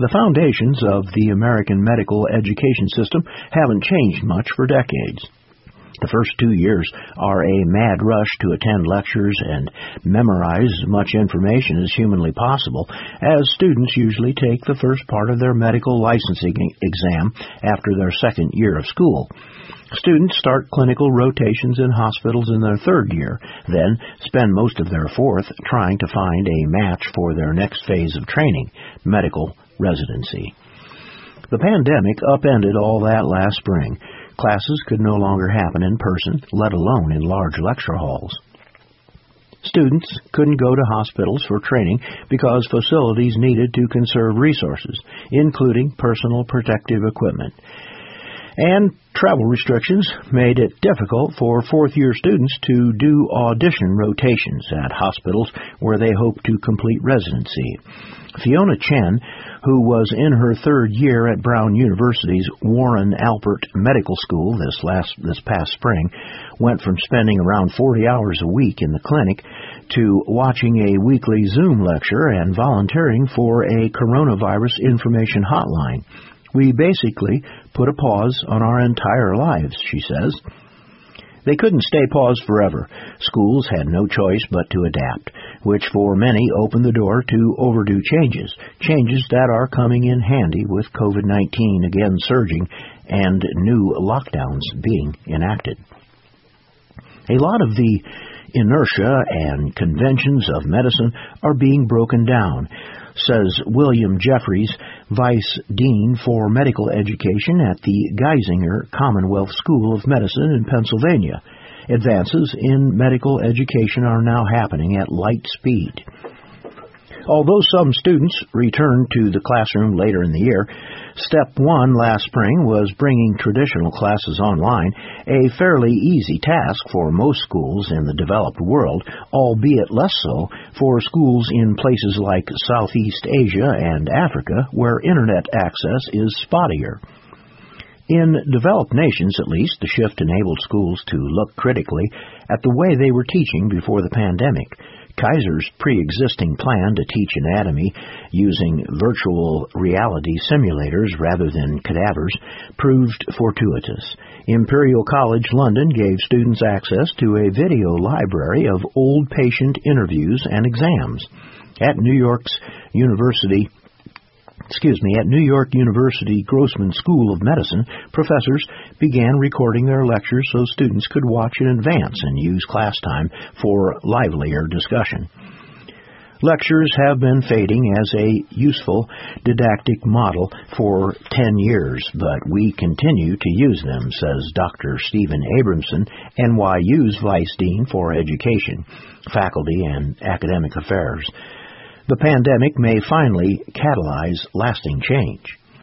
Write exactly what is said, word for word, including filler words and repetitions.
The foundations of the American medical education system haven't changed much for decades. The first two years are a mad rush to attend lectures and memorize as much information as humanly possible, as students usually take the first part of their medical licensing exam after their second year of school. Students start clinical rotations in hospitals in their third year, then spend most of their fourth trying to find a match for their next phase of training, medical residency. The pandemic upended all that last spring. Classes could no longer happen in person, let alone in large lecture halls. Students couldn't go to hospitals for training because facilities needed to conserve resources, including personal protective equipment. And travel restrictions made it difficult for fourth-year students to do audition rotations at hospitals where they hoped to complete residency. Fiona Chen, who was in her third year at Brown University's Warren Alpert Medical School this last this past spring, went from spending around forty hours a week in the clinic to watching a weekly Zoom lecture and volunteering for a coronavirus information hotline. We basically put a pause on our entire lives, she says. They couldn't stay paused forever. Schools had no choice but to adapt, which for many opened the door to overdue changes, changes that are coming in handy with COVID nineteen again surging and new lockdowns being enacted. A lot of the inertia and conventions of medicine are being broken down, says William Jeffries, Vice Dean for Medical Education at the Geisinger Commonwealth School of Medicine in Pennsylvania. Advances in medical education are now happening at light speed. Although some students return to the classroom later in the year, step one last spring was bringing traditional classes online, a fairly easy task for most schools in the developed world, albeit less so for schools in places like Southeast Asia and Africa, where Internet access is spottier. In developed nations, at least, the shift enabled schools to look critically at the way they were teaching before the pandemic. Kaiser's pre-existing plan to teach anatomy using virtual reality simulators rather than cadavers proved fortuitous. Imperial College London gave students access to a video library of old patient interviews and exams. At New York's University Excuse me, at New York University Grossman School of Medicine, professors began recording their lectures so students could watch in advance and use class time for livelier discussion. Lectures have been fading as a useful didactic model for ten years, but we continue to use them, says Doctor Stephen Abramson, N Y U's Vice Dean for Education, Faculty, and Academic Affairs. The pandemic may finally catalyze lasting change.